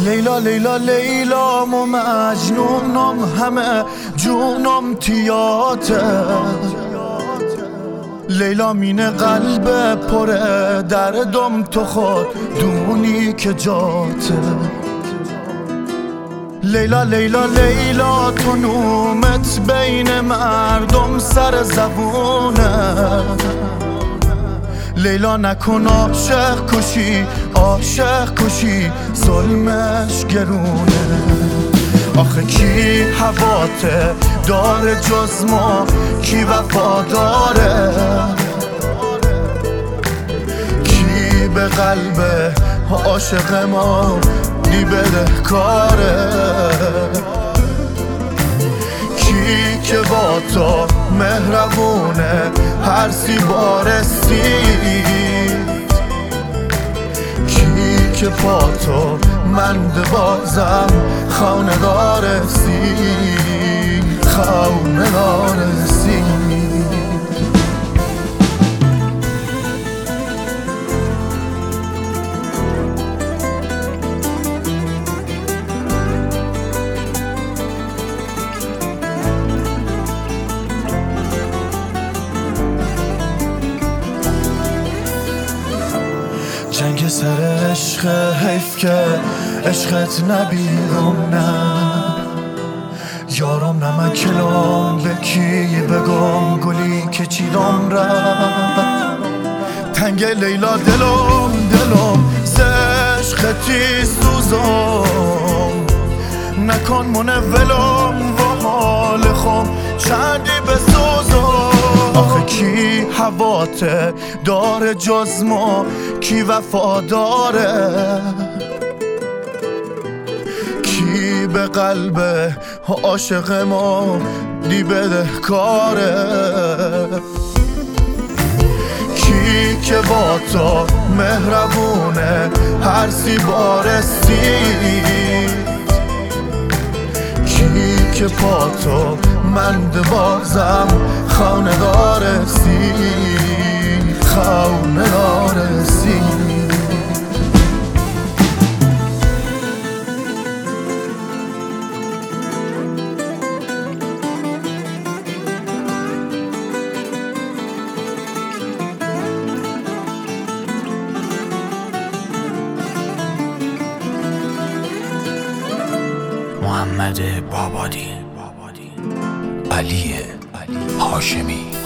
لیلا لیلا لیلام و مجنونم همه جونم تیاته لیلا مینه قلب پره دردم تو خود دونی که جاته لیلا لیلا لیلا تو نومت بین مردم سر زبونه لیلا نکن عاشق کشی عاشق کشی ظلمش گرونه آخه کی هواته داره جز ما کی وفاداره کی به قلب عاشق ما دی بده کاره کی که با تو مهربونه هر سی بارستی کی که پا تو مند بازم خانه دارستی خانه دارستی جنگ سر عشق حیف که عشقت نبیرم نه یارم نه من کلام به کی بگم گلی که چیرم را تنگ لیلا دلم ز عشقتی سوزم نکن منه ولم و حال خم چندی بسوزم آخه کی هواته داره جز ما کی وفاداره کی به قلب عاشق ما دی بده کاره کی که با تو مهربونه هر سی بارستی کی که پا تو مند بازم خانه دارستی خانه دارستی محمد بابادی علی هاشمی